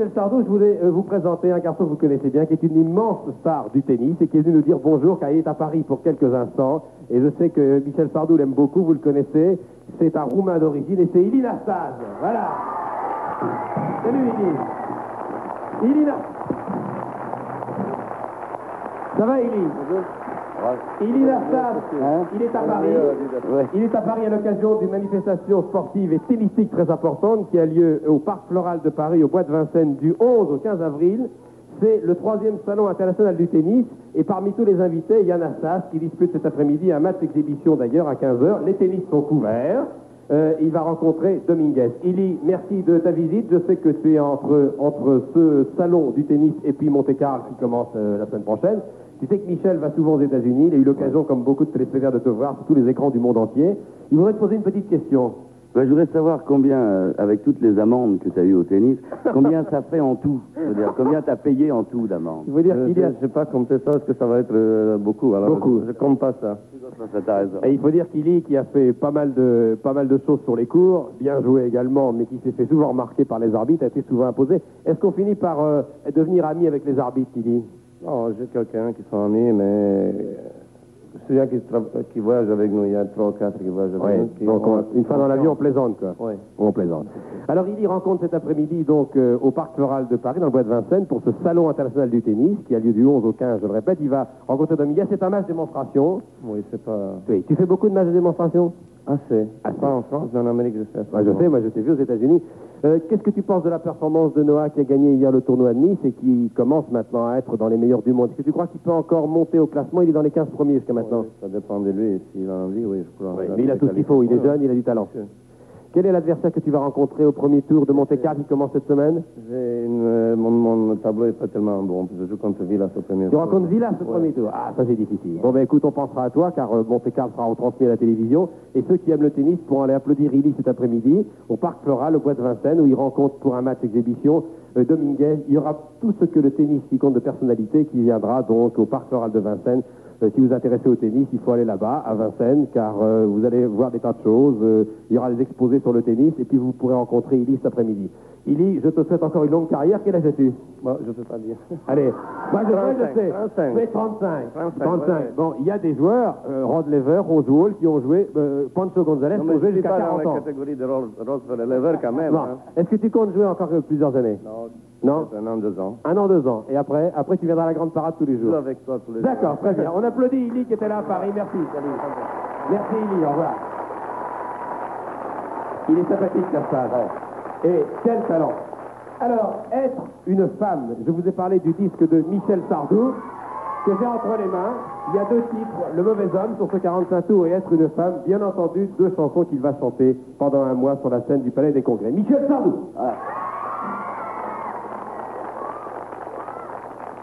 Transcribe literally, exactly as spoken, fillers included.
Michel Sardou, je voulais euh, vous présenter un garçon que vous connaissez bien, qui est une immense star du tennis et qui est venu nous dire bonjour, car il est à Paris pour quelques instants. Et je sais que Michel Sardou l'aime beaucoup, vous le connaissez. C'est un Roumain d'origine et c'est Ilie Nastase. Voilà. Salut Ilie. Ilie Nastase. Ça va Ilie? Bonjour. Ilie Nastase, hein? Il est à Paris. Il est à Paris à l'occasion d'une manifestation sportive et tennistique très importante qui a lieu au Parc Floral de Paris, au Bois de Vincennes, du onze au quinze avril. C'est le troisième salon international du tennis. Et parmi tous les invités, il y a Nastase qui dispute cet après-midi un match d'exhibition d'ailleurs à quinze heures. Les tennis sont couverts. Euh, il va rencontrer Dominguez. Ilie, merci de ta visite. Je sais que tu es entre, entre ce salon du tennis et puis Monte-Carlo qui commence euh, la semaine prochaine. Tu sais que Michel va souvent aux États-Unis. Il a eu l'occasion, comme beaucoup de téléspectateurs, de te voir sur tous les écrans du monde entier. Il voudrait te poser une petite question. Ben, je voudrais savoir combien, euh, avec toutes les amendes que tu as eues au tennis, combien ça fait en tout. C'est-à-dire, combien tu as payé en tout d'amendes. Je veux dire qu'il qu'il y a... Je ne sais pas compter ça, parce que ça va être euh, beaucoup. Alors Beaucoup. Je ne compte pas ça. Ça, t'as raison. Et il faut dire qu'Ilie, qui a fait pas mal, de, pas mal de choses sur les cours, bien joué également, mais qui s'est fait souvent remarquer par les arbitres, a été souvent imposé. Est-ce qu'on finit par euh, devenir ami avec les arbitres, Ilie? Non, j'ai quelqu'un qui sont amis, mais je me souviens qui, qui voyage avec nous. Il y a trois ou quatre qui voyagent avec Ouais. nous. Qui Donc, ont- on- une fois dans l'avion, on plaisante, quoi. Oui. On plaisante. Alors, Ilie rencontre cet après-midi, donc, euh, au Parc Floral de Paris, dans le Bois de Vincennes, pour ce salon international du tennis, qui a lieu du onze au quinze, je le répète. Il va rencontrer Dominguez. C'est un match démonstration. Oui, c'est pas Oui. Tu fais beaucoup de matchs de démonstration? assez. Assez. Pas en France, mais en Amérique, je sais. Ouais, je sais, moi je t'ai vu aux États-Unis. Euh, Qu'est-ce que tu penses de la performance de Noah qui a gagné hier le tournoi de Nice et qui commence maintenant à être dans les meilleurs du monde? Est-ce que tu crois qu'il peut encore monter au classement? Il est dans les quinze premiers jusqu'à maintenant. Oui, ça dépend de lui. S'il a envie, oui, je crois. Oui, mais il a tout ce qu'il faut. Il est jeune, il a du talent. Quel est l'adversaire que tu vas rencontrer au premier tour de Monte-Carlo qui commence cette semaine? J'ai une, euh, mon, mon tableau n'est pas tellement bon. Je joue contre Villas au premier Tu tour. rencontres Villas au Ouais. premier tour. Ah, ça c'est difficile. Bon, ben écoute, on pensera à toi car euh, Monte-Carlo sera retransmis à la télévision. Et ceux qui aiment le tennis pourront aller applaudir Ilie cet après-midi au Parc Floral, au Bois de Vincennes, où il rencontre pour un match exhibition euh, Dominguez. Il y aura tout ce que le tennis qui compte de personnalité qui viendra donc au Parc Floral de Vincennes. Euh, si vous vous intéressez au tennis, il faut aller là-bas, à Vincennes, car euh, vous allez voir des tas de choses. Euh, il y aura des exposés sur le tennis, et puis vous pourrez rencontrer Ilie cet après-midi. Ilie, je te souhaite encore une longue carrière. Quel âge as-tu? Bon, je ne peux pas dire. Allez, moi je, moi, je sais. trente-cinq. Tu es trente-cinq. trente-cinq, trente-cinq. ouais, ouais. Bon, il y a des joueurs, euh, Rod Lever, Rose Wall, qui ont joué, euh, Pancho Gonzalez, Non, qui mais ont je joué ne suis jusqu'à pas dans quarante la ans. catégorie de Rose Lever quand même. Bon. Hein. Est-ce que tu comptes jouer encore euh, plusieurs années? Non, Non? c'est un an, deux ans. Un an, deux ans. Et après, après tu viendras à la grande parade tous les Je joue jours. avec toi tous les jours. D'accord, très bien. On applaudit Ilie qui était là à Paris. Merci. Salut. Merci Ilie, au revoir. Il est sympathique, Nastase. Et quel talent. Alors, être une femme, je vous ai parlé du disque de Michel Sardou, que j'ai entre les mains. Il y a deux titres, Le Mauvais Homme sur ce quarante-cinq tours et Être une femme, bien entendu, deux chansons qu'il va chanter pendant un mois sur la scène du Palais des Congrès. Michel Sardou. Voilà.